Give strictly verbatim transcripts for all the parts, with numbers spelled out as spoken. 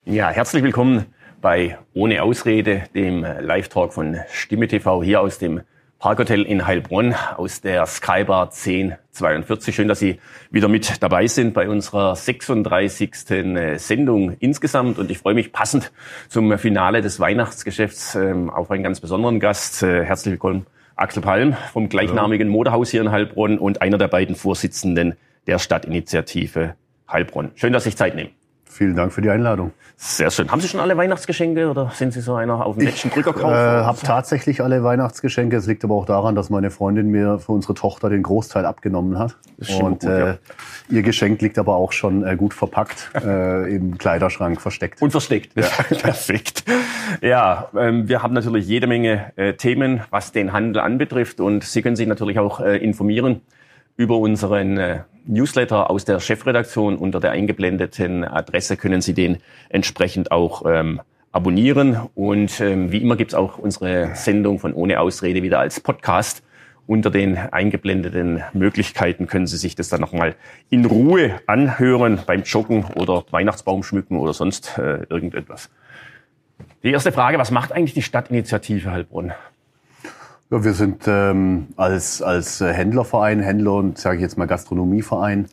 Ja, herzlich willkommen bei Ohne Ausrede, dem Live-Talk von Stimme T V hier aus dem Parkhotel in Heilbronn, aus der Skybar zehn zweiundvierzig. Schön, dass Sie wieder mit dabei sind bei unserer sechsunddreißigsten Sendung insgesamt. Und ich freue mich passend zum Finale des Weihnachtsgeschäfts auf einen ganz besonderen Gast. Herzlich willkommen, Axel Palm vom gleichnamigen Modehaus hier in Heilbronn und einer der beiden Vorsitzenden der Stadtinitiative Heilbronn. Schön, dass Sie sich Zeit nehmen. Vielen Dank für die Einladung. Sehr schön. Haben Sie schon alle Weihnachtsgeschenke oder sind Sie so einer auf dem letzten Drückerkauf? Ich äh, habe tatsächlich alle Weihnachtsgeschenke. Es liegt aber auch daran, dass meine Freundin mir für unsere Tochter den Großteil abgenommen hat. Und gut, äh, ja. Ihr Geschenk liegt aber auch schon äh, gut verpackt äh, im Kleiderschrank versteckt. Und versteckt. Ja. Perfekt. Ja, ähm, wir haben natürlich jede Menge äh, Themen, was den Handel anbetrifft. Und Sie können sich natürlich auch äh, informieren über unseren äh, Newsletter aus der Chefredaktion. Unter der eingeblendeten Adresse können Sie den entsprechend auch ähm, abonnieren. Und ähm, wie immer gibt's auch unsere Sendung von Ohne Ausrede wieder als Podcast. Unter den eingeblendeten Möglichkeiten können Sie sich das dann nochmal in Ruhe anhören beim Joggen oder Weihnachtsbaum schmücken oder sonst äh, irgendetwas. Die erste Frage, was macht eigentlich die Stadtinitiative Heilbronn? Ja, wir sind ähm, als als Händlerverein, Händler und sage ich jetzt mal Gastronomieverein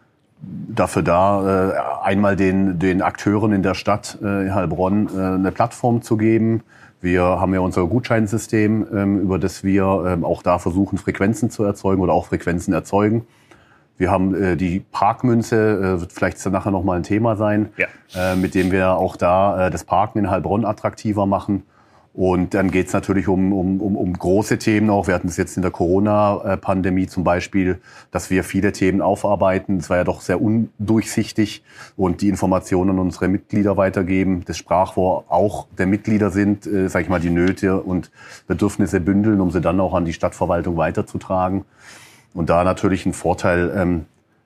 dafür da, äh, einmal den den Akteuren in der Stadt äh, in Heilbronn äh, eine Plattform zu geben. Wir haben ja unser Gutscheinsystem, ähm, über das wir ähm, auch da versuchen, Frequenzen zu erzeugen oder auch Frequenzen erzeugen. Wir haben äh, die Parkmünze, äh, wird vielleicht nachher noch mal ein Thema sein, ja. äh, mit dem wir auch da äh, das Parken in Heilbronn attraktiver machen. Und dann geht's natürlich um, um, um, um große Themen auch. Wir hatten es jetzt in der Corona-Pandemie zum Beispiel, dass wir viele Themen aufarbeiten. Es war ja doch sehr undurchsichtig und die Informationen an unsere Mitglieder weitergeben. Das Sprachrohr auch der Mitglieder sind, äh, sag ich mal, die Nöte und Bedürfnisse bündeln, um sie dann auch an die Stadtverwaltung weiterzutragen. Und da natürlich ein Vorteil ähm,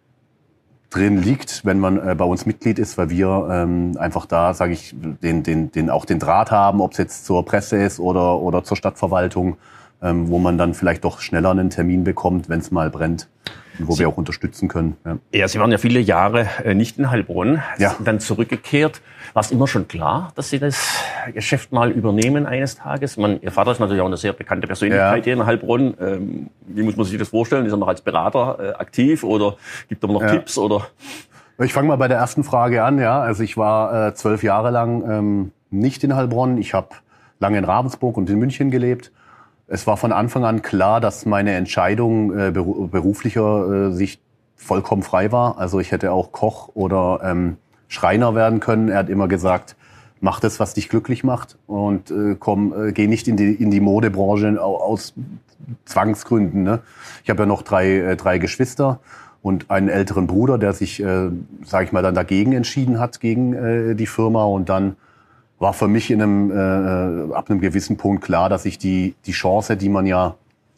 drin liegt, wenn man äh, bei uns Mitglied ist, weil wir ähm, einfach da, sage ich, den, den, den auch den Draht haben, ob es jetzt zur Presse ist oder oder zur Stadtverwaltung, ähm, wo man dann vielleicht doch schneller einen Termin bekommt, wenn es mal brennt, und wo Sie, wir auch unterstützen können. Ja. ja, Sie waren ja viele Jahre äh, nicht in Heilbronn, ja. Sind dann zurückgekehrt. War es immer schon klar, dass Sie das Geschäft mal übernehmen eines Tages? Man, Ihr Vater ist natürlich auch eine sehr bekannte Persönlichkeit ja. hier in Heilbronn. Ähm, wie muss man sich das vorstellen? Ist er noch als Berater äh, aktiv oder gibt er noch ja. Tipps? Oder? Ich fange mal bei der ersten Frage an. Ja, also ich war äh, zwölf Jahre lang ähm, nicht in Heilbronn. Ich habe lange in Ravensburg und in München gelebt. Es war von Anfang an klar, dass meine Entscheidung äh, beruflicher äh, Sicht vollkommen frei war. Also ich hätte auch Koch oder ähm, Schreiner werden können. Er hat immer gesagt, mach das, was dich glücklich macht und äh, komm, äh, geh nicht in die in die Modebranche aus Zwangsgründen. Ne? Ich habe ja noch drei äh, drei Geschwister und einen älteren Bruder, der sich, äh, sage ich mal, dann dagegen entschieden hat gegen äh, die Firma. Und dann war für mich in einem äh, ab einem gewissen Punkt klar, dass ich die die Chance, die man ja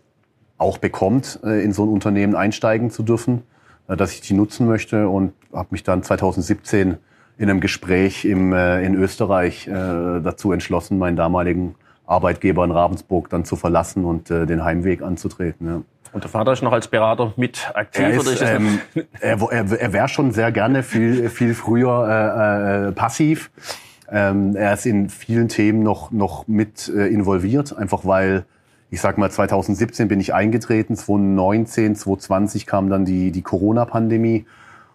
auch bekommt, äh, in so ein Unternehmen einsteigen zu dürfen, äh, dass ich die nutzen möchte und habe mich dann zweitausendsiebzehn in einem Gespräch im äh, in Österreich äh, dazu entschlossen, meinen damaligen Arbeitgeber in Ravensburg dann zu verlassen und äh, den Heimweg anzutreten. Ja. Und der Vater ist noch als Berater mit aktiv? Er, ist, oder ist ähm, er, er, er wäre schon sehr gerne viel viel früher äh, äh, passiv. Ähm, er ist in vielen Themen noch noch mit äh, involviert, einfach weil, ich sag mal, zweitausendsiebzehn bin ich eingetreten, zweitausendneunzehn, zweitausendzwanzig kam dann die die Corona-Pandemie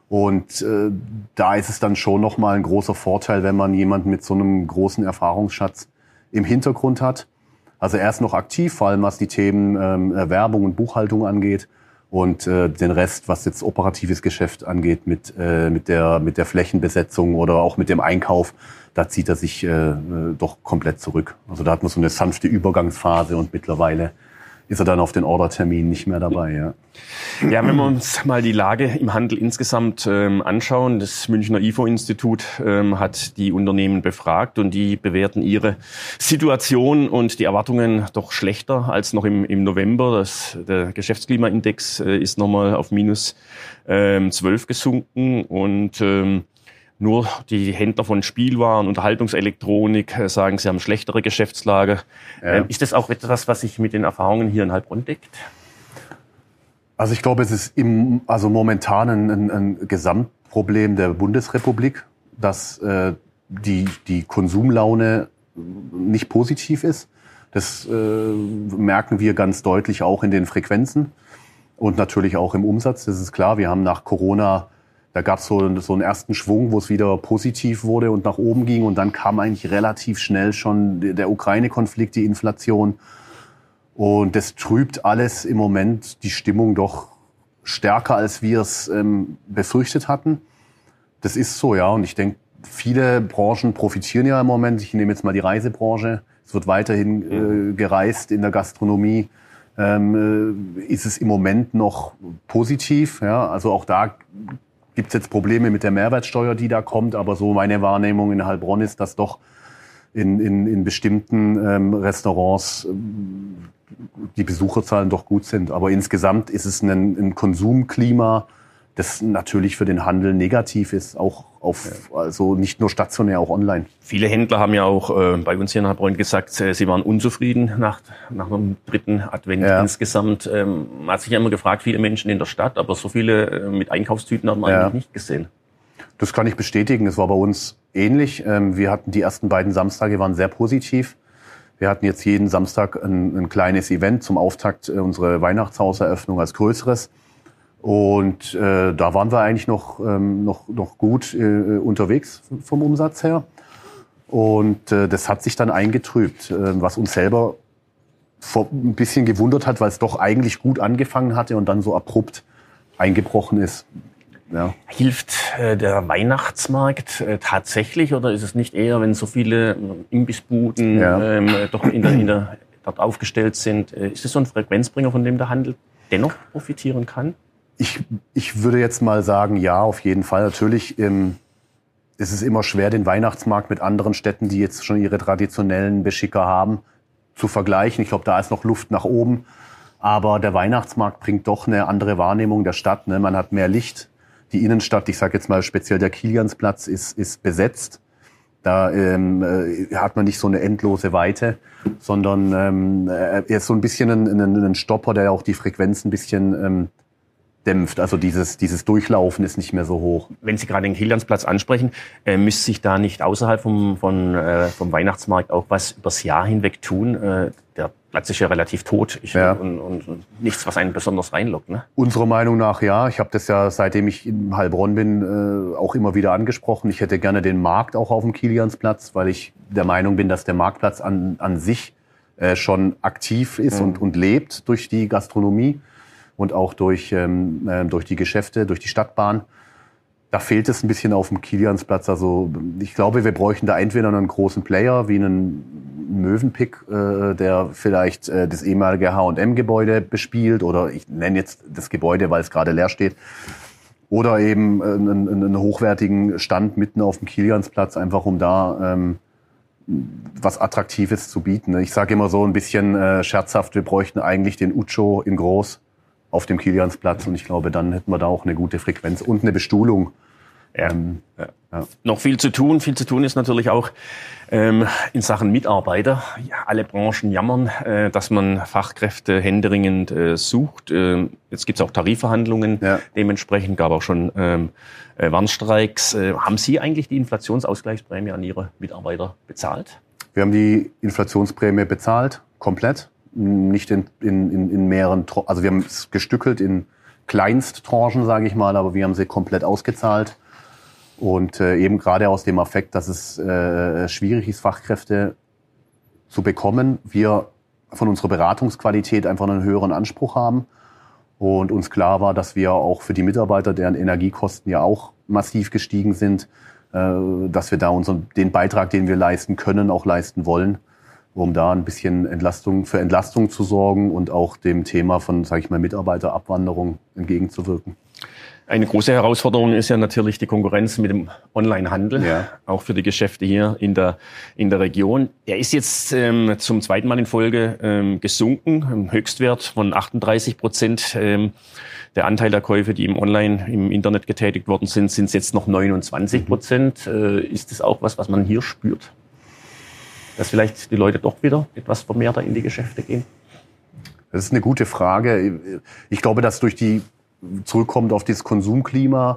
und äh, da ist es dann schon noch mal ein großer Vorteil, wenn man jemanden mit so einem großen Erfahrungsschatz im Hintergrund hat. Also er ist noch aktiv, vor allem was die Themen ähm, Werbung und Buchhaltung angeht. Und äh, den Rest, was jetzt operatives Geschäft angeht, mit äh, mit der mit der Flächenbesetzung oder auch mit dem Einkauf, da zieht er sich äh, doch komplett zurück. Also da hat man so eine sanfte Übergangsphase und mittlerweile ist er dann auf den Ordertermin nicht mehr dabei. Ja, ja, wenn wir uns mal die Lage im Handel insgesamt ähm, anschauen, das Münchner I F O-Institut ähm, hat die Unternehmen befragt und die bewerten ihre Situation und die Erwartungen doch schlechter als noch im, im November. Das, der Geschäftsklimaindex äh, ist nochmal auf minus ähm, zwölf gesunken und ähm, nur die Händler von Spielwaren, Unterhaltungselektronik äh, sagen, sie haben schlechtere Geschäftslage. Ja. Ähm, ist das auch etwas, was sich mit den Erfahrungen hier in Heilbronn deckt? Also ich glaube, es ist im, also momentan ein, ein, ein Gesamtproblem der Bundesrepublik, dass äh, die, die Konsumlaune nicht positiv ist. Das äh, merken wir ganz deutlich auch in den Frequenzen und natürlich auch im Umsatz. Das ist klar, wir haben nach Corona, da gab es so, so einen ersten Schwung, wo es wieder positiv wurde und nach oben ging. Und dann kam eigentlich relativ schnell schon der Ukraine-Konflikt, die Inflation. Und das trübt alles im Moment die Stimmung doch stärker, als wir es ähm, befürchtet hatten. Das ist so, ja. Und ich denke, viele Branchen profitieren ja im Moment. Ich nehme jetzt mal die Reisebranche. Es wird weiterhin äh, gereist in der Gastronomie. Ähm, äh, ist es im Moment noch positiv? Ja? Also auch da gibt es jetzt Probleme mit der Mehrwertsteuer, die da kommt. Aber so meine Wahrnehmung in Heilbronn ist, dass doch in, in, in bestimmten ähm, Restaurants ähm, die Besucherzahlen doch gut sind. Aber insgesamt ist es ein, ein Konsumklima, das natürlich für den Handel negativ ist, auch auf, also nicht nur stationär, auch online. Viele Händler haben ja auch äh, bei uns hier in Heilbronn gesagt, äh, sie waren unzufrieden nach, nach dem dritten Advent ja. insgesamt. Ähm, man hat sich ja immer gefragt, viele Menschen in der Stadt, aber so viele äh, mit Einkaufstüten hat man ja. eigentlich nicht gesehen. Das kann ich bestätigen. Es war bei uns ähnlich. Ähm, wir hatten die ersten beiden Samstage, waren sehr positiv. Wir hatten jetzt jeden Samstag ein, ein kleines Event zum Auftakt äh, unsere Weihnachtshauseröffnung als größeres. Und äh, da waren wir eigentlich noch ähm, noch noch gut äh, unterwegs vom Umsatz her. Und äh, das hat sich dann eingetrübt, äh, was uns selber vor, ein bisschen gewundert hat, weil es doch eigentlich gut angefangen hatte und dann so abrupt eingebrochen ist. Ja. Hilft äh, der Weihnachtsmarkt äh, tatsächlich oder ist es nicht eher, wenn so viele äh, Imbissbuden ja. ähm, doch in der, in der, dort aufgestellt sind, äh, ist es so ein Frequenzbringer, von dem der Handel dennoch profitieren kann? Ich, ich würde jetzt mal sagen, ja, auf jeden Fall. Natürlich ähm, ist es immer schwer, den Weihnachtsmarkt mit anderen Städten, die jetzt schon ihre traditionellen Beschicker haben, zu vergleichen. Ich glaube, da ist noch Luft nach oben. Aber der Weihnachtsmarkt bringt doch eine andere Wahrnehmung der Stadt. Ne? Man hat mehr Licht. Die Innenstadt, ich sage jetzt mal speziell der Kiliansplatz, ist, ist besetzt. Da ähm, äh, hat man nicht so eine endlose Weite, sondern ähm, er ist so ein bisschen ein, ein, ein Stopper, der auch die Frequenz ein bisschen ähm, dämpft. Also dieses, dieses Durchlaufen ist nicht mehr so hoch. Wenn Sie gerade den Kiliansplatz ansprechen, äh, müsste sich da nicht außerhalb vom, von, äh, vom Weihnachtsmarkt auch was übers Jahr hinweg tun? Äh, der Platz ist ja relativ tot ich, ja. und, und, und nichts, was einen besonders reinlockt. Ne? Unserer Meinung nach ja. Ich habe das ja, seitdem ich in Heilbronn bin, äh, auch immer wieder angesprochen. Ich hätte gerne den Markt auch auf dem Kiliansplatz, weil ich der Meinung bin, dass der Marktplatz an, an sich äh, schon aktiv ist mhm. und, und lebt durch die Gastronomie. Und auch durch, ähm, durch die Geschäfte, durch die Stadtbahn. Da fehlt es ein bisschen auf dem Kiliansplatz. Also ich glaube, wir bräuchten da entweder einen großen Player wie einen Mövenpick, äh, der vielleicht äh, das ehemalige H und M-Gebäude bespielt. Oder ich nenne jetzt das Gebäude, weil es gerade leer steht. Oder eben äh, einen, einen hochwertigen Stand mitten auf dem Kiliansplatz, einfach um da ähm, was Attraktives zu bieten. Ich sage immer so ein bisschen äh, scherzhaft, wir bräuchten eigentlich den Ucho in groß auf dem Kiliansplatz und ich glaube, dann hätten wir da auch eine gute Frequenz und eine Bestuhlung. Ja. Ähm, ja. Ja. Noch viel zu tun. Viel zu tun ist natürlich auch ähm, in Sachen Mitarbeiter. Ja, alle Branchen jammern, äh, dass man Fachkräfte händeringend äh, sucht. Ähm, jetzt gibt's auch Tarifverhandlungen. Ja. Dementsprechend gab auch schon ähm, äh, Warnstreiks. Äh, haben Sie eigentlich die Inflationsausgleichsprämie an Ihre Mitarbeiter bezahlt? Wir haben die Inflationsprämie bezahlt, komplett. Nicht in, in, in mehreren, also wir haben es gestückelt in Kleinsttranchen, sage ich mal, aber wir haben sie komplett ausgezahlt. Und äh, eben gerade aus dem Affekt, dass es äh, schwierig ist, Fachkräfte zu bekommen, wir von unserer Beratungsqualität einfach einen höheren Anspruch haben. Und uns klar war, dass wir auch für die Mitarbeiter, deren Energiekosten ja auch massiv gestiegen sind, äh, dass wir da unseren, den Beitrag, den wir leisten können, auch leisten wollen, um da ein bisschen Entlastung für Entlastung zu sorgen und auch dem Thema von, sage ich mal, Mitarbeiterabwanderung entgegenzuwirken. Eine große Herausforderung ist ja natürlich die Konkurrenz mit dem Onlinehandel, ja. auch für die Geschäfte hier in der in der Region. Der ist jetzt ähm, zum zweiten Mal in Folge ähm, gesunken, im Höchstwert von achtunddreißig Prozent. Ähm, der Anteil der Käufe, die im Online, im Internet getätigt worden sind, sind jetzt noch neunundzwanzig Prozent. Mhm. Äh, ist das auch was, was man hier spürt? Dass vielleicht die Leute doch wieder etwas vermehrter in die Geschäfte gehen? Das ist eine gute Frage. Ich glaube, dass durch die, zurückkommt auf das Konsumklima,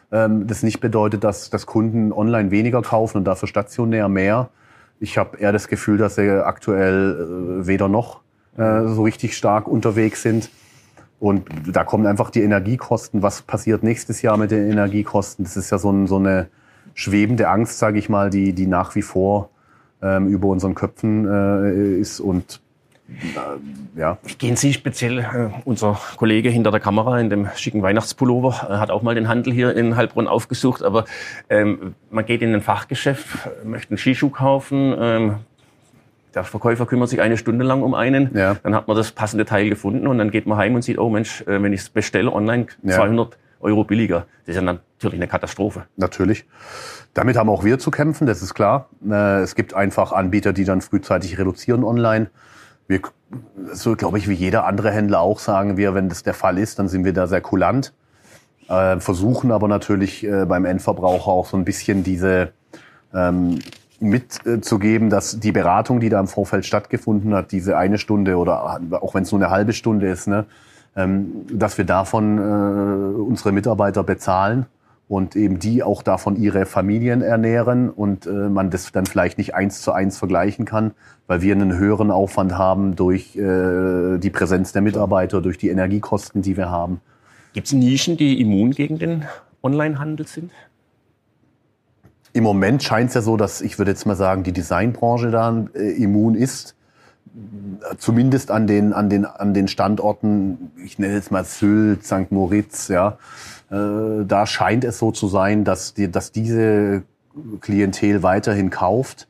ähm, das nicht bedeutet, dass, dass Kunden online weniger kaufen und dafür stationär mehr. Ich habe eher das Gefühl, dass sie aktuell äh, weder noch äh, so richtig stark unterwegs sind. Und da kommen einfach die Energiekosten. Was passiert nächstes Jahr mit den Energiekosten? Das ist ja so, ein, so eine schwebende Angst, sage ich mal, die, die nach wie vor ähm, über unseren Köpfen äh, ist. Und äh, ja. Wie gehen Sie speziell, äh, unser Kollege hinter der Kamera in dem schicken Weihnachtspullover äh, hat auch mal den Handel hier in Heilbronn aufgesucht, aber ähm, man geht in ein Fachgeschäft, möchte einen Skischuh kaufen, ähm, der Verkäufer kümmert sich eine Stunde lang um einen, ja. Dann hat man das passende Teil gefunden und dann geht man heim und sieht, oh Mensch, äh, wenn ich es bestelle online, ja. zweihundert Euro billiger. Das ist ja natürlich eine Katastrophe. Natürlich. Damit haben auch wir zu kämpfen, das ist klar. Äh, es gibt einfach Anbieter, die dann frühzeitig reduzieren online. Wir, so glaube ich, wie jeder andere Händler auch, sagen wir, wenn das der Fall ist, dann sind wir da sehr kulant. Äh, versuchen aber natürlich äh, beim Endverbraucher auch so ein bisschen diese ähm, mitzugeben, dass die Beratung, die da im Vorfeld stattgefunden hat, diese eine Stunde oder auch wenn es nur eine halbe Stunde ist, ne, ähm, dass wir davon äh, unsere Mitarbeiter bezahlen und eben die auch davon ihre Familien ernähren und äh, man das dann vielleicht nicht eins zu eins vergleichen kann, weil wir einen höheren Aufwand haben durch äh, die Präsenz der Mitarbeiter, durch die Energiekosten, die wir haben. Gibt es Nischen, die immun gegen den Onlinehandel sind? Im Moment scheint es ja so, dass, ich würde jetzt mal sagen, die Designbranche da äh, immun ist. Zumindest an den, an den, an den Standorten, ich nenne jetzt mal Sylt, Sankt Moritz, ja. Äh, da scheint es so zu sein, dass, die, dass diese Klientel weiterhin kauft.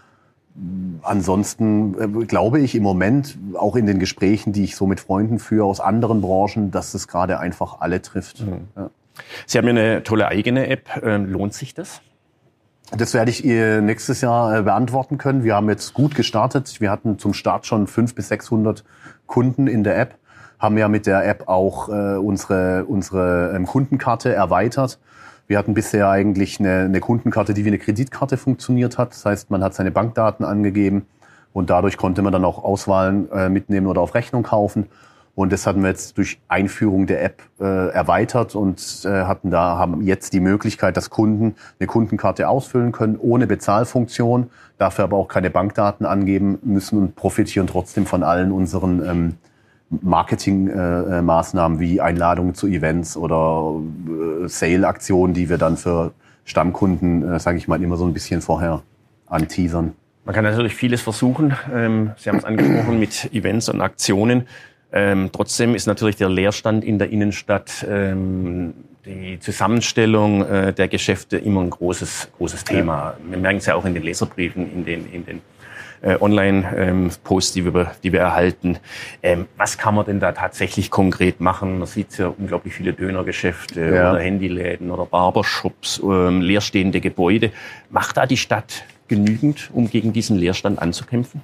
Ansonsten äh, glaube ich im Moment, auch in den Gesprächen, die ich so mit Freunden führe aus anderen Branchen, dass es gerade einfach alle trifft. Mhm. Ja. Sie haben ja eine tolle eigene App. Ähm, lohnt sich das? Das werde ich nächstes Jahr beantworten können. Wir haben jetzt gut gestartet. Wir hatten zum Start schon fünfhundert bis sechshundert Kunden in der App. Haben ja mit der App auch äh, unsere, unsere ähm, Kundenkarte erweitert. Wir hatten bisher eigentlich eine, eine Kundenkarte, die wie eine Kreditkarte funktioniert hat. Das heißt, man hat seine Bankdaten angegeben und dadurch konnte man dann auch Auswahlen äh, mitnehmen oder auf Rechnung kaufen. Und das hatten wir jetzt durch Einführung der App äh, erweitert und äh, hatten da haben jetzt die Möglichkeit, dass Kunden eine Kundenkarte ausfüllen können ohne Bezahlfunktion, dafür aber auch keine Bankdaten angeben müssen und profitieren trotzdem von allen unseren ähm, Marketingmaßnahmen äh, wie Einladungen zu Events oder äh, Sale-Aktionen, die wir dann für Stammkunden, äh, sage ich mal, immer so ein bisschen vorher anteasern. Man kann natürlich vieles versuchen. Ähm, Sie haben es angesprochen mit Events und Aktionen. Ähm, trotzdem ist natürlich der Leerstand in der Innenstadt, ähm, die Zusammenstellung äh, der Geschäfte immer ein großes, großes Thema. Ja. Wir merken es ja auch in den Leserbriefen, in den, in den äh, Online-Posts, ähm, die wir, die wir erhalten. Ähm, was kann man denn da tatsächlich konkret machen? Man sieht ja unglaublich viele Dönergeschäfte ja. oder Handyläden oder Barbershops, ähm, leerstehende Gebäude. Macht da die Stadt genügend, um gegen diesen Leerstand anzukämpfen?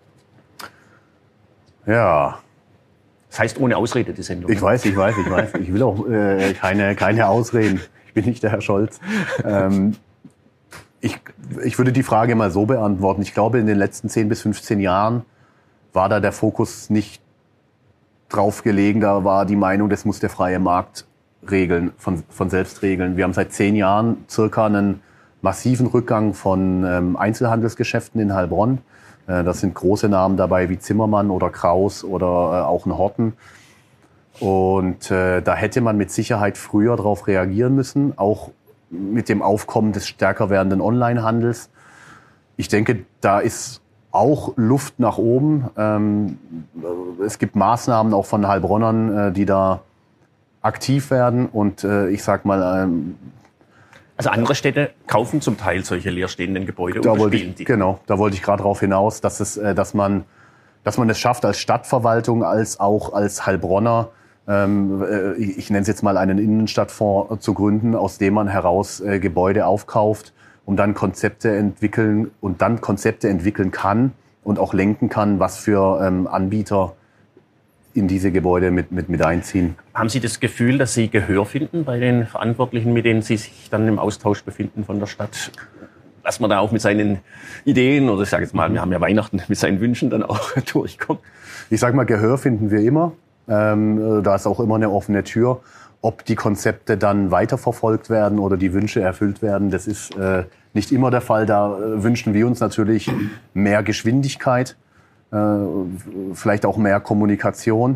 Ja. Das heißt ohne Ausrede, die Sendung. Ich weiß, ich weiß, ich weiß. Ich will auch äh, keine, keine Ausreden. Ich bin nicht der Herr Scholz. Ähm, ich, ich würde die Frage mal so beantworten. Ich glaube, in den letzten zehn bis fünfzehn Jahren war da der Fokus nicht drauf gelegen. Da war die Meinung, das muss der freie Markt regeln, von, von selbst regeln. Wir haben seit zehn Jahren circa einen massiven Rückgang von ähm, Einzelhandelsgeschäften in Heilbronn. Das sind große Namen dabei wie Zimmermann oder Kraus oder äh, auch ein Horten. Und äh, da hätte man mit Sicherheit früher darauf reagieren müssen, auch mit dem Aufkommen des stärker werdenden Onlinehandels. Ich denke, da ist auch Luft nach oben. Ähm, es gibt Maßnahmen auch von Heilbronnern, äh, die da aktiv werden. Und äh, ich sag mal... Ähm, Also andere Städte kaufen zum Teil solche leerstehenden Gebäude da und wollte bespielen ich, die. Genau, da wollte ich gerade darauf hinaus, dass es, dass man, dass man es schafft als Stadtverwaltung, als auch als Heilbronner, ähm, ich, ich nenne es jetzt mal einen Innenstadtfonds zu gründen, aus dem man heraus äh, Gebäude aufkauft, um dann Konzepte entwickeln und dann Konzepte entwickeln kann und auch lenken kann, was für ähm, Anbieter in diese Gebäude mit, mit, mit einziehen. Haben Sie das Gefühl, dass Sie Gehör finden bei den Verantwortlichen, mit denen Sie sich dann im Austausch befinden von der Stadt? Dass man da auch mit seinen Ideen oder ich sage jetzt mal, wir haben ja Weihnachten, mit seinen Wünschen dann auch durchkommt? Ich sage mal, Gehör finden wir immer. Ähm, da ist auch immer eine offene Tür. Ob die Konzepte dann weiterverfolgt werden oder die Wünsche erfüllt werden, das ist äh, nicht immer der Fall. Da äh, wünschen wir uns natürlich mehr Geschwindigkeit, äh, vielleicht auch mehr Kommunikation.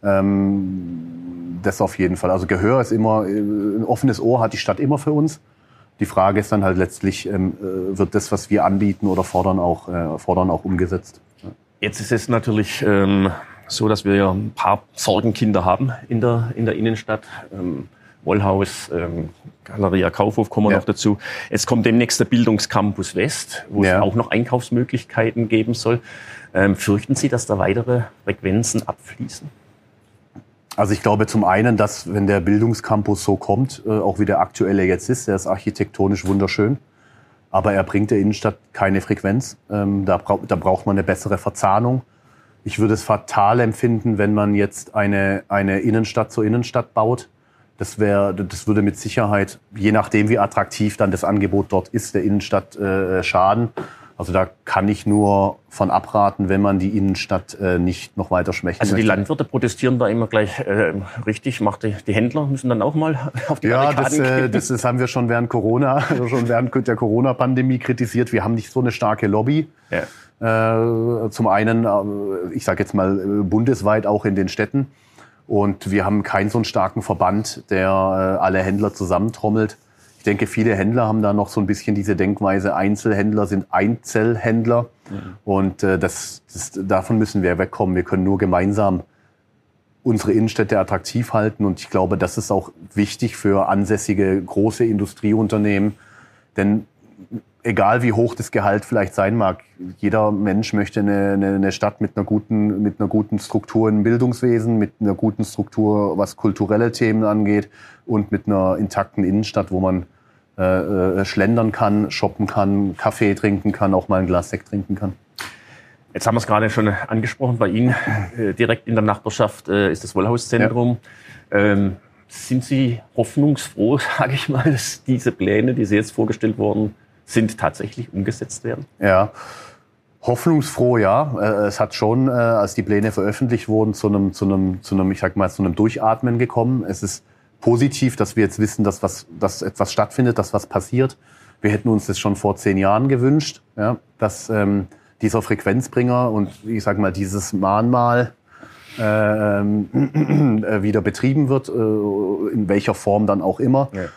Ähm, das auf jeden Fall. Also Gehör ist immer, ein offenes Ohr hat die Stadt immer für uns. Die Frage ist dann halt letztlich, ähm, wird das, was wir anbieten oder fordern, auch, äh, fordern, auch umgesetzt. Jetzt ist es natürlich ähm, so, dass wir ja ein paar Sorgenkinder haben in der, in der Innenstadt. Ähm, Wollhaus, ähm, Galeria Kaufhof kommen wir ja. noch dazu. Es kommt demnächst der Bildungscampus West, wo ja. es auch noch Einkaufsmöglichkeiten geben soll. Ähm, fürchten Sie, dass da weitere Frequenzen abfließen? Also ich glaube zum einen, dass wenn der Bildungscampus so kommt, äh, auch wie der aktuelle jetzt ist, der ist architektonisch wunderschön, aber er bringt der Innenstadt keine Frequenz. Ähm, da, bra- da braucht man eine bessere Verzahnung. Ich würde es fatal empfinden, wenn man jetzt eine, eine Innenstadt zur Innenstadt baut. Das wäre, das würde mit Sicherheit, je nachdem wie attraktiv dann das Angebot dort ist, der Innenstadt äh, schaden. Also da kann ich nur von abraten, wenn man die Innenstadt äh, nicht noch weiter schwächen Also die möchte. Landwirte protestieren da immer gleich äh, richtig. Macht die, die Händler müssen dann auch mal auf die Ja, Barrikaden das, äh, gehen. das, das haben wir schon während Corona, schon während der Corona-Pandemie kritisiert. Wir haben nicht so eine starke Lobby. Ja. Äh, zum einen, äh, ich sage jetzt mal äh, bundesweit auch in den Städten. Und wir haben keinen so einen starken Verband, der äh, alle Händler zusammentrommelt. Ich denke, viele Händler haben da noch so ein bisschen diese Denkweise, Einzelhändler sind Einzelhändler. Mhm. Und äh, das, das, davon müssen wir wegkommen. Wir können nur gemeinsam unsere Innenstädte attraktiv halten. Und ich glaube, das ist auch wichtig für ansässige große Industrieunternehmen. Denn egal wie hoch das Gehalt vielleicht sein mag, jeder Mensch möchte eine, eine, eine Stadt mit einer guten, mit einer guten Struktur im Bildungswesen, mit einer guten Struktur, was kulturelle Themen angeht und mit einer intakten Innenstadt, wo man äh, schlendern kann, shoppen kann, Kaffee trinken kann, auch mal ein Glas Sekt trinken kann. Jetzt haben wir es gerade schon angesprochen, bei Ihnen äh, direkt in der Nachbarschaft äh, ist das Wollhauszentrum. Ja. Ähm, sind Sie hoffnungsfroh, sage ich mal, dass diese Pläne, die Sie jetzt vorgestellt wurden, sind tatsächlich umgesetzt werden? Ja, hoffnungsfroh, ja. Es hat schon, als die Pläne veröffentlicht wurden, zu einem, zu einem, zu einem, ich sag mal, zu einem Durchatmen gekommen. Es ist positiv, dass wir jetzt wissen, dass was, dass etwas stattfindet, dass was passiert. Wir hätten uns das schon vor zehn Jahren gewünscht, ja, dass ähm, dieser Frequenzbringer und ich sag mal dieses Mahnmal äh, wieder betrieben wird, äh, in welcher Form dann auch immer. Ja.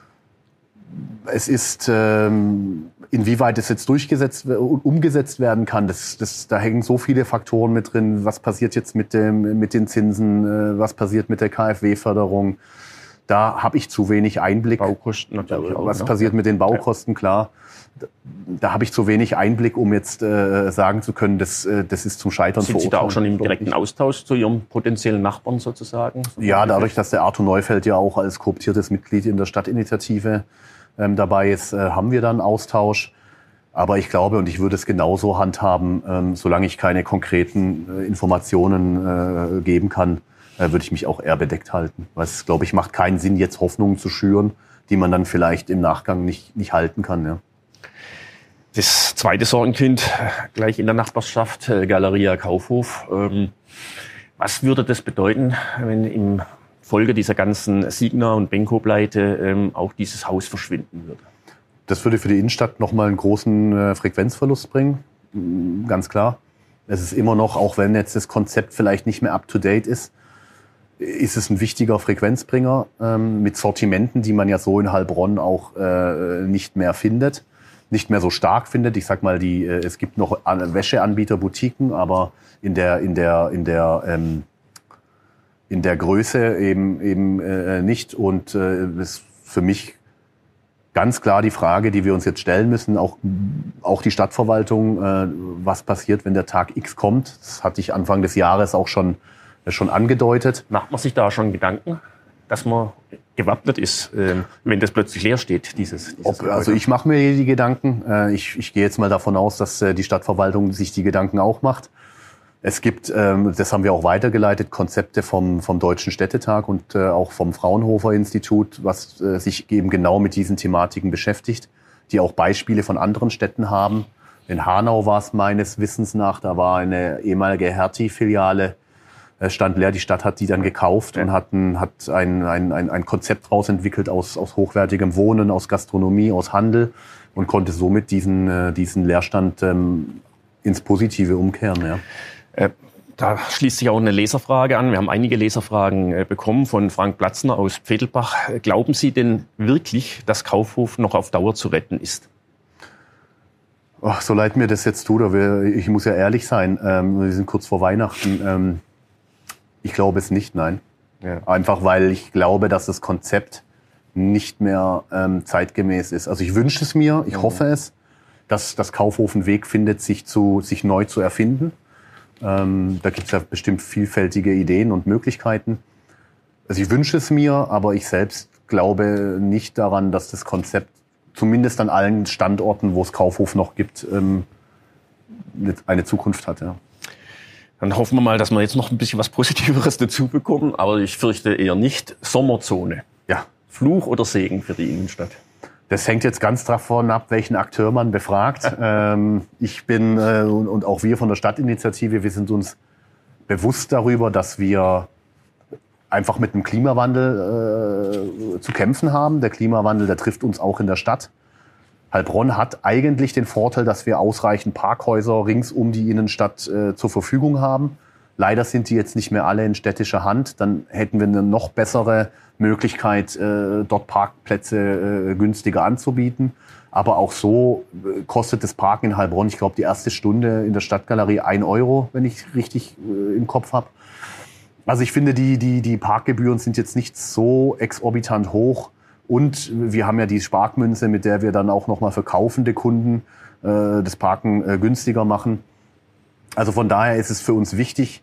Es ist, ähm, inwieweit es jetzt durchgesetzt und umgesetzt werden kann, das, das, da hängen so viele Faktoren mit drin. Was passiert jetzt mit, dem, mit den Zinsen? Äh, was passiert mit der K f W-Förderung? Da habe ich zu wenig Einblick. Baukosten natürlich auch. Was passiert mit den Baukosten, klar. Da, da habe ich zu wenig Einblick, um jetzt äh, sagen zu können, das, äh, das ist zum Scheitern verurteilt. Sind Sie da auch schon im direkten Austausch zu Ihrem potenziellen Nachbarn sozusagen? Ja, dadurch, dass der Arthur Neufeld ja auch als kooptiertes Mitglied in der Stadtinitiative ähm, dabei ist, äh, haben wir dann Austausch. Aber ich glaube, und ich würde es genauso handhaben, ähm, solange ich keine konkreten äh, Informationen äh, geben kann, äh, würde ich mich auch eher bedeckt halten. Weil es, glaube ich, macht keinen Sinn, jetzt Hoffnungen zu schüren, die man dann vielleicht im Nachgang nicht, nicht halten kann. Ja. Das zweite Sorgenkind gleich in der Nachbarschaft, äh, Galeria Kaufhof. Ähm, was würde das bedeuten, wenn im Folge dieser ganzen Signa- und Benko-Pleite ähm, auch dieses Haus verschwinden würde? Das würde für die Innenstadt nochmal einen großen äh, Frequenzverlust bringen, ganz klar. Es ist immer noch, auch wenn jetzt das Konzept vielleicht nicht mehr up-to-date ist, ist es ein wichtiger Frequenzbringer ähm, mit Sortimenten, die man ja so in Heilbronn auch äh, nicht mehr findet, nicht mehr so stark findet. Ich sag mal, die, äh, es gibt noch Wäscheanbieter, Boutiquen, aber in der in der in der ähm, in der Größe eben eben äh, nicht. Und äh, das ist für mich ganz klar die Frage, die wir uns jetzt stellen müssen, auch auch die Stadtverwaltung, äh, was passiert, wenn der Tag X kommt. Das hatte ich Anfang des Jahres auch schon schon angedeutet. Macht man sich da schon Gedanken, dass man gewappnet ist, wenn das plötzlich leer steht, dieses, dieses Ob, Also ich mache mir die Gedanken. Ich, ich gehe jetzt mal davon aus, dass die Stadtverwaltung sich die Gedanken auch macht. Es gibt, das haben wir auch weitergeleitet, Konzepte vom, vom Deutschen Städtetag und auch vom Fraunhofer Institut, was sich eben genau mit diesen Thematiken beschäftigt, die auch Beispiele von anderen Städten haben. In Hanau war es meines Wissens nach, da war eine ehemalige Hertie-Filiale, äh, stand leer. Die Stadt hat die dann gekauft ja. und hat ein, hat ein, ein, ein, ein Konzept daraus entwickelt aus, aus hochwertigem Wohnen, aus Gastronomie, aus Handel und konnte somit diesen, äh, diesen Leerstand ähm, ins Positive umkehren. Ja. Äh, da schließt sich auch eine Leserfrage an. Wir haben einige Leserfragen äh, bekommen von Frank Platzner aus Pfedelbach. Glauben Sie denn wirklich, dass Kaufhof noch auf Dauer zu retten ist? Ach, so leid mir das jetzt tut, aber ich muss ja ehrlich sein. Ähm, wir sind kurz vor Weihnachten. Ähm, ich glaube es nicht, nein. Ja. Einfach weil ich glaube, dass das Konzept nicht mehr ähm, zeitgemäß ist. Also ich wünsche es mir, ich mhm. hoffe es, dass das Kaufhof einen Weg findet, sich, zu, sich neu zu erfinden. Ähm, da gibt es ja bestimmt vielfältige Ideen und Möglichkeiten. Also ich wünsche es mir, aber ich selbst glaube nicht daran, dass das Konzept zumindest an allen Standorten, wo es Kaufhof noch gibt, ähm, eine Zukunft hat. Ja. Dann hoffen wir mal, dass wir jetzt noch ein bisschen was Positiveres dazu bekommen, aber ich fürchte eher nicht. Sommerzone. Ja. Fluch oder Segen für die Innenstadt? Das hängt jetzt ganz davon ab, welchen Akteur man befragt. ähm, ich bin äh, und, und auch wir von der Stadtinitiative, wir sind uns bewusst darüber, dass wir einfach mit dem Klimawandel äh, zu kämpfen haben. Der Klimawandel, der trifft uns auch in der Stadt. Heilbronn hat eigentlich den Vorteil, dass wir ausreichend Parkhäuser rings um die Innenstadt äh, zur Verfügung haben. Leider sind die jetzt nicht mehr alle in städtischer Hand. Dann hätten wir eine noch bessere Möglichkeit, äh, dort Parkplätze äh, günstiger anzubieten. Aber auch so äh, kostet das Parken in Heilbronn, ich glaube, die erste Stunde in der Stadtgalerie ein Euro, wenn ich richtig äh, im Kopf habe. Also ich finde, die, die, die Parkgebühren sind jetzt nicht so exorbitant hoch. Und wir haben ja die Sparkmünze, mit der wir dann auch nochmal für kaufende Kunden äh, das Parken äh, günstiger machen. Also von daher ist es für uns wichtig,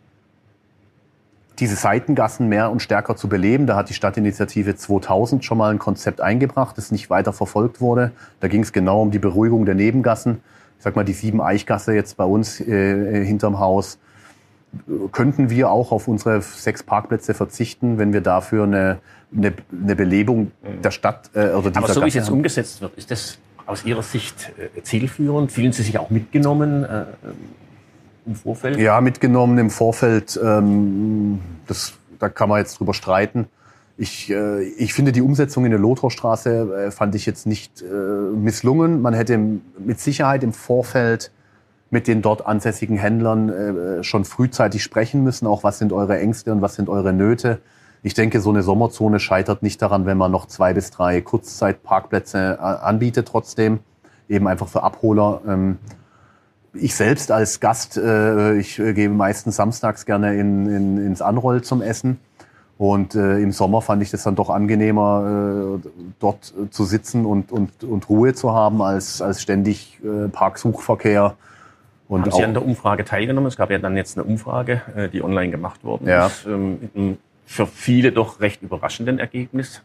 diese Seitengassen mehr und stärker zu beleben. Da hat die Stadtinitiative zweitausend schon mal ein Konzept eingebracht, das nicht weiter verfolgt wurde. Da ging es genau um die Beruhigung der Nebengassen. Ich sag mal, die Sieben-Eichgasse jetzt bei uns äh, hinterm Haus. Könnten wir auch auf unsere sechs Parkplätze verzichten, wenn wir dafür eine, eine, eine Belebung der Stadt äh, oder dieser Aber so wie es jetzt haben? umgesetzt wird, ist das aus Ihrer Sicht äh, zielführend? Fühlen Sie sich auch mitgenommen äh, im Vorfeld? Ja, mitgenommen im Vorfeld. Ähm, das, da kann man jetzt drüber streiten. Ich, äh, ich finde die Umsetzung in der Lothorstraße äh, fand ich jetzt nicht äh, misslungen. Man hätte mit Sicherheit im Vorfeld mit den dort ansässigen Händlern äh, schon frühzeitig sprechen müssen, auch was sind eure Ängste und was sind eure Nöte. Ich denke, so eine Sommerzone scheitert nicht daran, wenn man noch zwei bis drei Kurzzeitparkplätze äh, anbietet trotzdem, eben einfach für Abholer. Ähm, ich selbst als Gast, äh, ich äh, gehe meistens samstags gerne in, in, ins Anroll zum Essen und äh, im Sommer fand ich das dann doch angenehmer, äh, dort äh, zu sitzen und, und, und Ruhe zu haben, als, als ständig äh, Parksuchverkehr. Und haben Sie an der Umfrage teilgenommen? Es gab ja dann jetzt eine Umfrage, die online gemacht worden ja. ist, mit einem für viele doch recht überraschenden Ergebnis.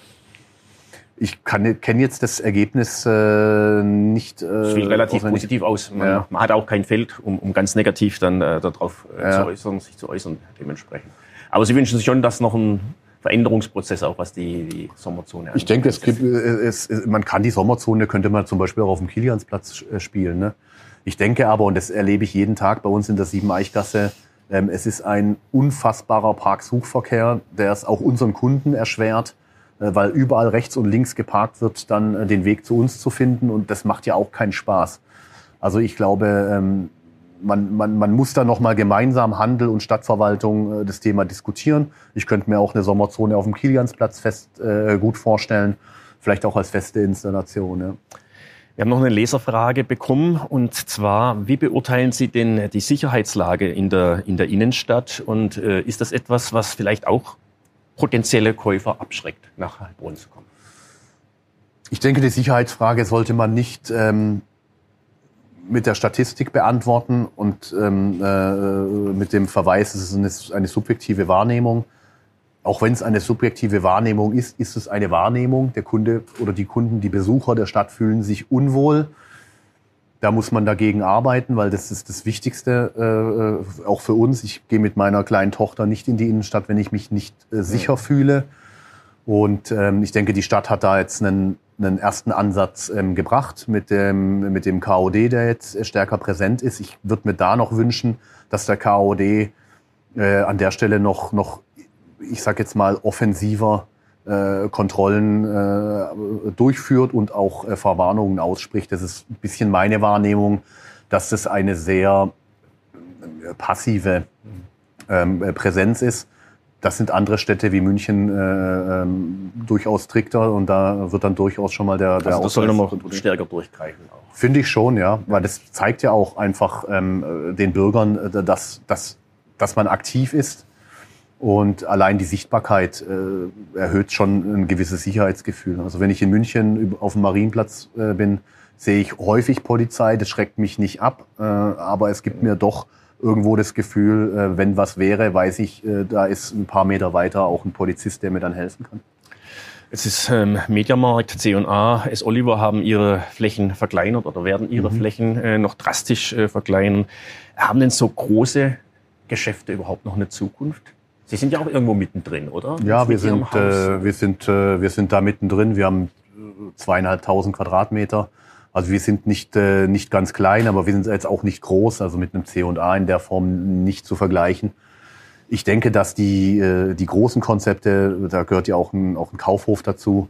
Ich kenne jetzt das Ergebnis äh, nicht. Äh, es sieht relativ positiv aus. Man, ja. man hat auch kein Feld, um, um ganz negativ dann äh, darauf äh, ja. zu äußern, sich zu äußern dementsprechend. Aber Sie wünschen sich schon, dass noch ein Veränderungsprozess auch, was die, die Sommerzone angeht. Ich denke, es gibt, es, man kann die Sommerzone, könnte man zum Beispiel auch auf dem Kiliansplatz spielen, ne? Ich denke aber, und das erlebe ich jeden Tag bei uns in der Sieben-Eichgasse, ähm, es ist ein unfassbarer Parksuchverkehr, der es auch unseren Kunden erschwert, äh, weil überall rechts und links geparkt wird, dann äh, den Weg zu uns zu finden. Und das macht ja auch keinen Spaß. Also ich glaube, ähm, man, man, man muss da nochmal gemeinsam Handel und Stadtverwaltung äh, das Thema diskutieren. Ich könnte mir auch eine Sommerzone auf dem Kiliansplatz fest äh, gut vorstellen, vielleicht auch als feste Installation. Ja. Wir haben noch eine Leserfrage bekommen, und zwar, wie beurteilen Sie denn die Sicherheitslage in der, in der Innenstadt, und äh, ist das etwas, was vielleicht auch potenzielle Käufer abschreckt, nach Heilbronn zu kommen? Ich denke, die Sicherheitsfrage sollte man nicht ähm, mit der Statistik beantworten und ähm, äh, mit dem Verweis, es ist eine, eine subjektive Wahrnehmung. Auch wenn es eine subjektive Wahrnehmung ist, ist es eine Wahrnehmung. Der Kunde oder die Kunden, die Besucher der Stadt fühlen sich unwohl. Da muss man dagegen arbeiten, weil das ist das Wichtigste, äh, auch für uns. Ich gehe mit meiner kleinen Tochter nicht in die Innenstadt, wenn ich mich nicht äh, sicher ja. fühle. Und ähm, ich denke, die Stadt hat da jetzt einen, einen ersten Ansatz ähm, gebracht mit dem, mit dem K O D, der jetzt stärker präsent ist. Ich würde mir da noch wünschen, dass der K O D äh, an der Stelle noch, noch ich sage jetzt mal, offensiver äh, Kontrollen äh, durchführt und auch äh, Verwarnungen ausspricht. Das ist ein bisschen meine Wahrnehmung, dass das eine sehr äh, passive ähm, Präsenz ist. Das sind andere Städte wie München äh, ähm, durchaus strikter und da wird dann durchaus schon mal der, der also das soll nochmal stärker durchgreifen. Auch. Finde ich schon, ja, weil das zeigt ja auch einfach ähm, den Bürgern, dass, dass, dass man aktiv ist und allein die Sichtbarkeit äh, erhöht schon ein gewisses Sicherheitsgefühl. Also wenn ich in München auf dem Marienplatz äh, bin, sehe ich häufig Polizei, das schreckt mich nicht ab, äh, aber es gibt mir doch irgendwo das Gefühl, äh, wenn was wäre, weiß ich, äh, da ist ein paar Meter weiter auch ein Polizist, der mir dann helfen kann. Es ist ähm, Mediamarkt, C und A, S. Oliver haben ihre Flächen verkleinert oder werden ihre mhm. Flächen äh, noch drastisch äh, verkleinern. Haben denn so große Geschäfte überhaupt noch eine Zukunft? Sie sind ja auch irgendwo mittendrin, oder? Ja, wir sind, äh, wir sind, äh, wir sind da mittendrin. Wir haben zweieinhalbtausend Quadratmeter. Also wir sind nicht, äh, nicht ganz klein, aber wir sind jetzt auch nicht groß, also mit einem C und A in der Form nicht zu vergleichen. Ich denke, dass die, äh, die großen Konzepte, da gehört ja auch ein, auch ein Kaufhof dazu,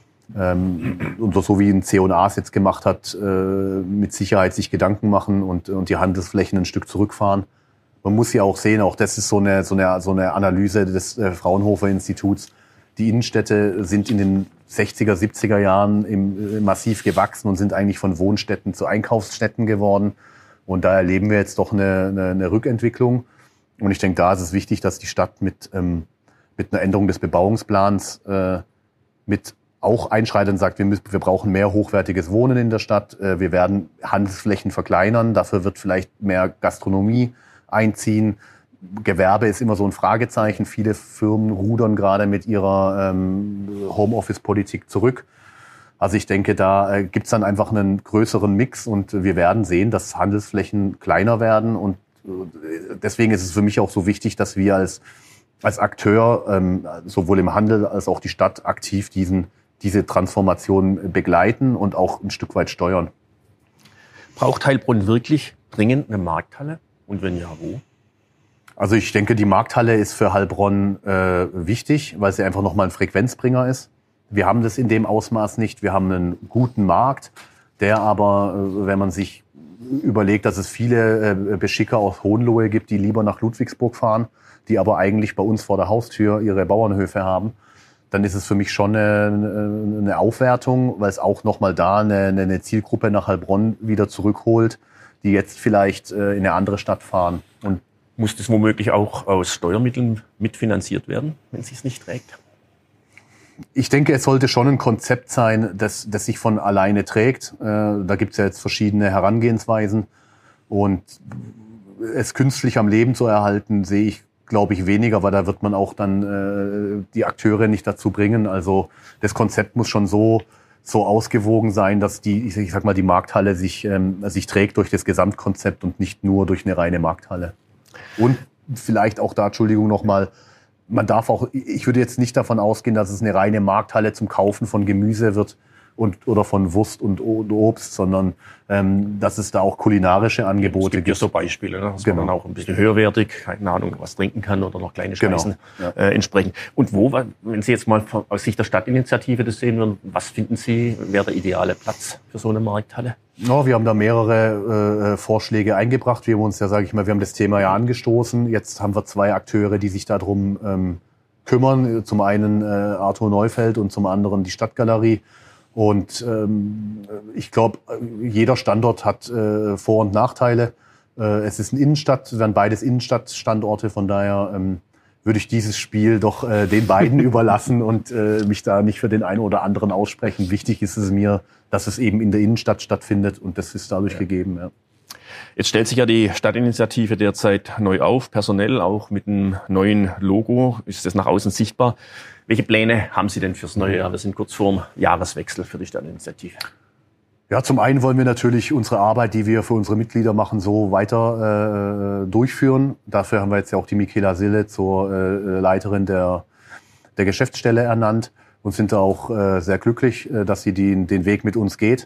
ähm, und so wie ein C und A es jetzt gemacht hat, äh, mit Sicherheit sich Gedanken machen und, und die Handelsflächen ein Stück zurückfahren. Man muss ja auch sehen, auch das ist so eine, so eine, so eine Analyse des äh, Fraunhofer Instituts. Die Innenstädte sind in den sechziger, siebziger Jahren im, äh, massiv gewachsen und sind eigentlich von Wohnstädten zu Einkaufsstädten geworden. Und da erleben wir jetzt doch eine, eine, eine Rückentwicklung. Und ich denke, da ist es wichtig, dass die Stadt mit, ähm, mit einer Änderung des Bebauungsplans äh, mit auch einschreitet und sagt, wir, müssen, wir brauchen mehr hochwertiges Wohnen in der Stadt. Äh, wir werden Handelsflächen verkleinern. Dafür wird vielleicht mehr Gastronomie einziehen. Gewerbe ist immer so ein Fragezeichen. Viele Firmen rudern gerade mit ihrer ähm, Homeoffice-Politik zurück. Also ich denke, da äh, gibt's dann einfach einen größeren Mix und wir werden sehen, dass Handelsflächen kleiner werden. Und äh, deswegen ist es für mich auch so wichtig, dass wir als, als Akteur ähm, sowohl im Handel als auch die Stadt aktiv diesen, diese Transformation begleiten und auch ein Stück weit steuern. Braucht Heilbronn wirklich dringend eine Markthalle? Und wenn ja, wo? Also ich denke, die Markthalle ist für Heilbronn äh, wichtig, weil sie einfach nochmal ein Frequenzbringer ist. Wir haben das in dem Ausmaß nicht. Wir haben einen guten Markt, der aber, äh, wenn man sich überlegt, dass es viele äh, Beschicker aus Hohenlohe gibt, die lieber nach Ludwigsburg fahren, die aber eigentlich bei uns vor der Haustür ihre Bauernhöfe haben, dann ist es für mich schon eine, eine Aufwertung, weil es auch nochmal da eine, eine Zielgruppe nach Heilbronn wieder zurückholt, die jetzt vielleicht äh, in eine andere Stadt fahren. Und muss das womöglich auch aus Steuermitteln mitfinanziert werden, wenn es sich nicht trägt? Ich denke, es sollte schon ein Konzept sein, das, das sich von alleine trägt. Äh, da gibt es ja jetzt verschiedene Herangehensweisen. Und es künstlich am Leben zu erhalten, sehe ich, glaube ich, weniger, weil da wird man auch dann äh, die Akteure nicht dazu bringen. Also das Konzept muss schon so so ausgewogen sein, dass die, ich sag mal, die Markthalle sich, ähm, sich trägt durch das Gesamtkonzept und nicht nur durch eine reine Markthalle. Und vielleicht auch da, Entschuldigung nochmal, man darf auch, ich würde jetzt nicht davon ausgehen, dass es eine reine Markthalle zum Kaufen von Gemüse wird und oder von Wurst und Obst, sondern ähm, dass es da auch kulinarische Angebote gibt. Es gibt ja so Beispiele, ne? dass genau. man dann auch ein bisschen höherwertig, keine Ahnung, was trinken kann oder noch kleine Speisen genau. ja. äh, entsprechend. Und wo, wenn Sie jetzt mal aus Sicht der Stadtinitiative das sehen würden, was finden Sie, wäre der ideale Platz für so eine Markthalle? Ja, wir haben da mehrere äh, Vorschläge eingebracht. Wir haben uns ja, sage ich mal, wir haben das Thema ja angestoßen. Jetzt haben wir zwei Akteure, die sich darum ähm, kümmern. Zum einen äh, Arthur Neufeld und zum anderen die Stadtgalerie. Und ähm, ich glaube, jeder Standort hat äh, Vor- und Nachteile. Äh, es ist eine Innenstadt, es werden beides Innenstadtstandorte. Von daher ähm, würde ich dieses Spiel doch äh, den beiden überlassen und äh, mich da nicht für den einen oder anderen aussprechen. Wichtig ist es mir, dass es eben in der Innenstadt stattfindet und das ist dadurch ja. gegeben. Ja. Jetzt stellt sich ja die Stadtinitiative derzeit neu auf, personell, auch mit einem neuen Logo. Ist das nach außen sichtbar? Welche Pläne haben Sie denn fürs neue Jahr? Wir sind kurz vorm Jahreswechsel für die Stadtinitiative. Ja, zum einen wollen wir natürlich unsere Arbeit, die wir für unsere Mitglieder machen, so weiter äh, durchführen. Dafür haben wir jetzt ja auch die Michaela Sille zur äh, Leiterin der, der Geschäftsstelle ernannt und sind da auch äh, sehr glücklich, äh, dass sie die, den Weg mit uns geht.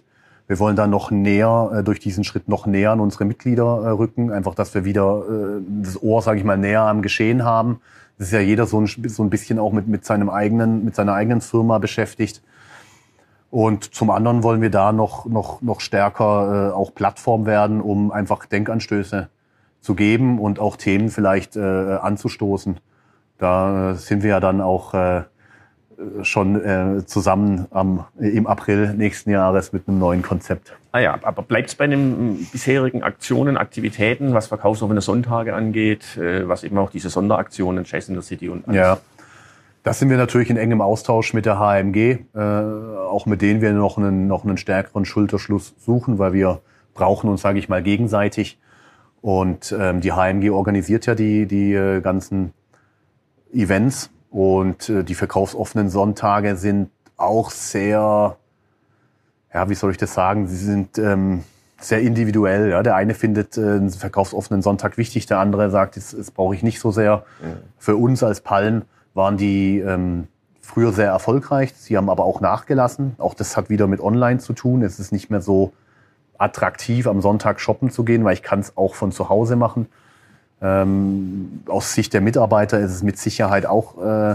Wir wollen da noch näher, äh, durch diesen Schritt noch näher an unsere Mitglieder äh, rücken. Einfach, dass wir wieder äh, das Ohr, sage ich mal, näher am Geschehen haben. Das ist ja jeder so ein, so ein bisschen auch mit, mit seinem eigenen, mit seiner eigenen Firma beschäftigt. Und zum anderen wollen wir da noch, noch, noch stärker äh, auch Plattform werden, um einfach Denkanstöße zu geben und auch Themen vielleicht äh, anzustoßen. Da äh, sind wir ja dann auch äh, schon äh, zusammen am, im April nächsten Jahres mit einem neuen Konzept. Ah ja, aber bleibt es bei den bisherigen Aktionen, Aktivitäten, was verkaufsoffene Sonntage angeht, äh, was eben auch diese Sonderaktionen, Jazz in the City und alles? Ja, das sind wir natürlich in engem Austausch mit der H M G, äh, auch mit denen wir noch einen, noch einen stärkeren Schulterschluss suchen, weil wir brauchen uns, sage ich mal, gegenseitig. Und ähm, die H M G organisiert ja die, die äh, ganzen Events. Und äh, die verkaufsoffenen Sonntage sind auch sehr, ja, wie soll ich das sagen, sie sind ähm, sehr individuell. Ja. Der eine findet äh, einen verkaufsoffenen Sonntag wichtig, der andere sagt, das, das brauche ich nicht so sehr. Mhm. Für uns als Pallen waren die ähm, früher sehr erfolgreich. Sie haben aber auch nachgelassen. Auch das hat wieder mit Online zu tun. Es ist nicht mehr so attraktiv, am Sonntag shoppen zu gehen, weil ich kann es auch von zu Hause machen. Ähm, aus Sicht der Mitarbeiter ist es mit Sicherheit auch äh,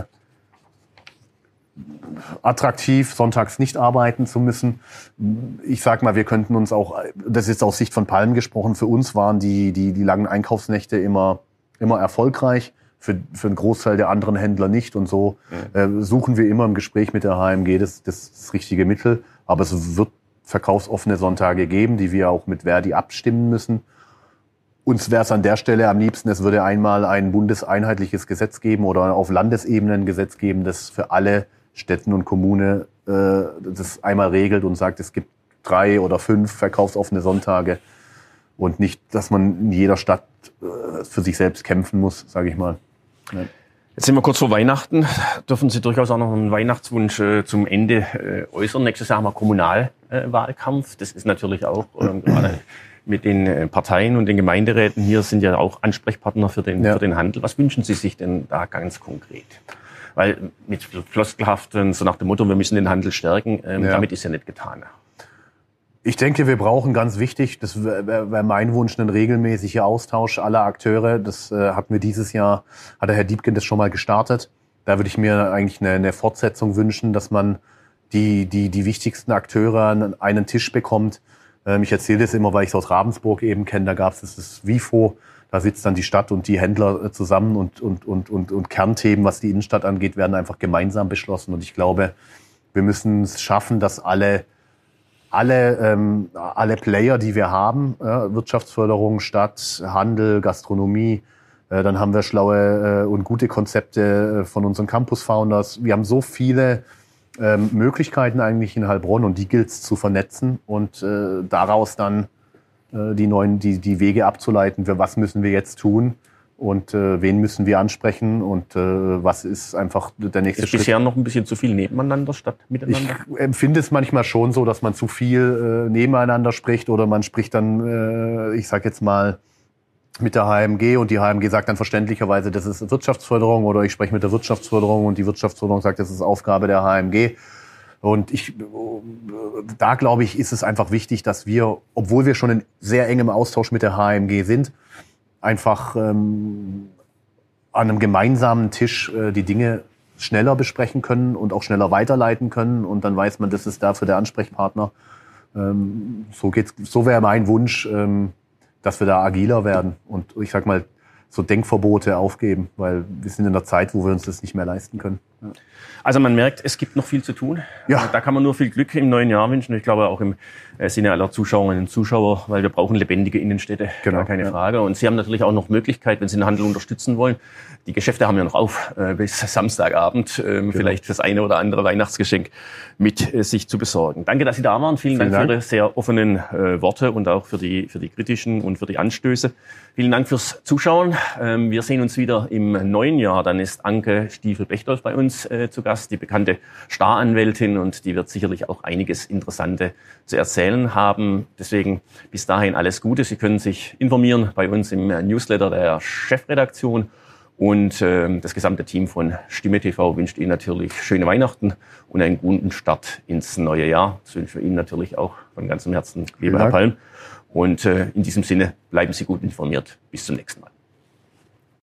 attraktiv, sonntags nicht arbeiten zu müssen. Ich sag mal, wir könnten uns auch, das ist aus Sicht von Palm gesprochen, für uns waren die, die, die langen Einkaufsnächte immer, immer erfolgreich, für, für einen Großteil der anderen Händler nicht. Und so äh, suchen wir immer im Gespräch mit der H M G das, das, das richtige Mittel. Aber es wird verkaufsoffene Sonntage geben, die wir auch mit Verdi abstimmen müssen. Uns wäre es an der Stelle am liebsten, es würde einmal ein bundeseinheitliches Gesetz geben oder auf Landesebene ein Gesetz geben, das für alle Städten und Kommunen äh, das einmal regelt und sagt, es gibt drei oder fünf verkaufsoffene Sonntage und nicht, dass man in jeder Stadt äh, für sich selbst kämpfen muss, sage ich mal. Ja. Jetzt sind wir kurz vor Weihnachten. Dürfen Sie durchaus auch noch einen Weihnachtswunsch äh, zum Ende äh, äußern? Nächstes Jahr haben wir Kommunalwahlkampf. Äh, das ist natürlich auch äh, gerade mit den Parteien und den Gemeinderäten hier sind ja auch Ansprechpartner für den, ja. für den Handel. Was wünschen Sie sich denn da ganz konkret? Weil mit floskelhaften, so nach dem Motto, wir müssen den Handel stärken, ähm, ja. damit ist ja nicht getan. Ich denke, wir brauchen ganz wichtig, das wäre wär mein Wunsch, einen regelmäßigen Austausch aller Akteure. Das äh, hatten wir dieses Jahr, hat der Herr Diebken das schon mal gestartet. Da würde ich mir eigentlich eine, eine Fortsetzung wünschen, dass man die, die, die wichtigsten Akteure an einen Tisch bekommt. Ich erzähle das immer, weil ich es aus Ravensburg eben kenne. Da gab es das V I F O. Da sitzt dann die Stadt und die Händler zusammen und, und, und, und, und Kernthemen, was die Innenstadt angeht, werden einfach gemeinsam beschlossen. Und ich glaube, wir müssen es schaffen, dass alle, alle, ähm, alle Player, die wir haben, äh, Wirtschaftsförderung, Stadt, Handel, Gastronomie, äh, dann haben wir schlaue äh, und gute Konzepte äh, von unseren Campus-Founders. Wir haben so viele Ähm, Möglichkeiten eigentlich in Heilbronn und die gilt es zu vernetzen und äh, daraus dann äh, die neuen die die Wege abzuleiten, für was müssen wir jetzt tun und äh, wen müssen wir ansprechen und äh, was ist einfach der nächste ist Schritt. Bisher noch ein bisschen zu viel nebeneinander statt miteinander? Ich empfinde es manchmal schon so, dass man zu viel äh, nebeneinander spricht oder man spricht dann, äh, ich sag jetzt mal, mit der H M G und die H M G sagt dann verständlicherweise, das ist Wirtschaftsförderung oder ich spreche mit der Wirtschaftsförderung und die Wirtschaftsförderung sagt, das ist Aufgabe der H M G. Und ich, da glaube ich, ist es einfach wichtig, dass wir, obwohl wir schon in sehr engem Austausch mit der H M G sind, einfach ähm, an einem gemeinsamen Tisch äh, die Dinge schneller besprechen können und auch schneller weiterleiten können und dann weiß man, das ist dafür der Ansprechpartner. Ähm, so geht's, so wäre mein Wunsch, ähm, dass wir da agiler werden und ich sag mal so Denkverbote aufgeben, weil wir sind in einer Zeit, wo wir uns das nicht mehr leisten können. Ja. Also man merkt, es gibt noch viel zu tun. Ja. Da kann man nur viel Glück im neuen Jahr wünschen. Ich glaube auch im Sinne aller Zuschauerinnen und Zuschauer, weil wir brauchen lebendige Innenstädte, genau, gar keine ja. Frage. Und Sie haben natürlich auch noch Möglichkeit, wenn Sie den Handel unterstützen wollen. Die Geschäfte haben ja noch auf äh, bis Samstagabend, äh, genau. vielleicht das eine oder andere Weihnachtsgeschenk mit äh, sich zu besorgen. Danke, dass Sie da waren. Vielen, Vielen Dank, Dank für Ihre sehr offenen äh, Worte und auch für die für die kritischen und für die Anstöße. Vielen Dank fürs Zuschauen. Ähm, wir sehen uns wieder im neuen Jahr. Dann ist Anke Stiefel-Bechdolf bei uns äh, zu Gast, die bekannte Staranwältin, und die wird sicherlich auch einiges Interessante zu erzählen haben. Deswegen bis dahin alles Gute. Sie können sich informieren bei uns im Newsletter der Chefredaktion Und äh, das gesamte Team von Stimme T V wünscht Ihnen natürlich schöne Weihnachten und einen guten Start ins neue Jahr. Das wünschen wir Ihnen natürlich auch von ganzem Herzen, lieber Herr Palm. Und äh, in diesem Sinne bleiben Sie gut informiert. Bis zum nächsten Mal.